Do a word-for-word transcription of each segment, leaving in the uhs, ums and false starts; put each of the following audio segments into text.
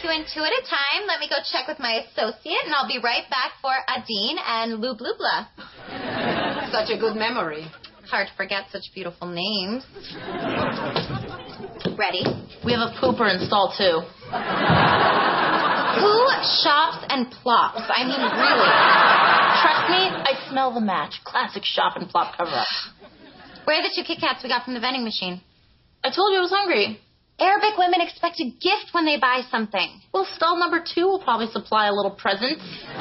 take you in two at a time. Let me go check with my associate, and I'll be right back for Adine and Lou Blubla. Such a good memory. Hard to forget such beautiful names. Ready? We have a pooper installed, too. Who shops and plops? I mean, really. Trust me, I smell the match. Classic shop and plop cover-up. Where are the two Kit Kats we got from the vending machine? I told you I was hungry. Arabic women expect a gift when they buy something. Well, stall number two will probably supply a little present.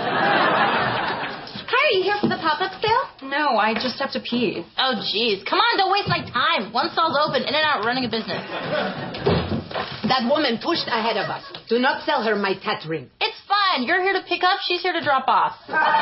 Hi, are you here for the pop-up sale? No, I just have to pee. Oh, jeez. Come on, don't waste my time. One stall's open, in and out, running a business. That woman pushed ahead of us. Do not sell her my tat ring. It's fine. You're here to pick up. She's here to drop off.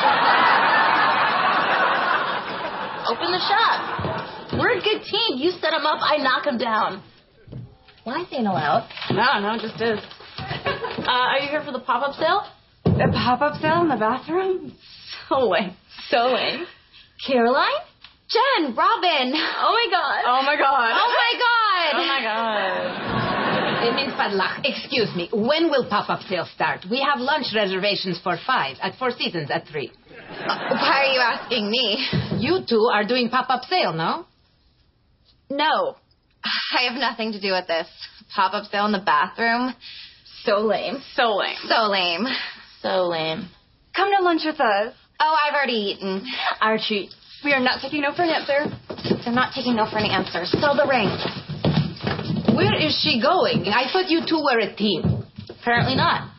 Open the shop. We're a good team. You set them up, I knock them down. Why is Dana loud? No, no, just is. Uh, are you here for the pop-up sale? A pop-up sale in the bathroom? So lame. So lame. Caroline? Jen, Robin. Oh, my God. Oh, my God. Oh, my God. Oh, my God. It means Fadlach. Excuse me. When will pop-up sale start? We have lunch reservations for five at Four Seasons at three. Why are you asking me? You two are doing pop-up sale, no? No. I have nothing to do with this. Pop-up sale in the bathroom. So lame. So lame. So lame. So lame. Come to lunch with us. Oh, I've already eaten. Our treat. We are not taking no for an answer. They're not taking no for an answer. Sell the ring. Where is she going? I thought you two were a team. Apparently not.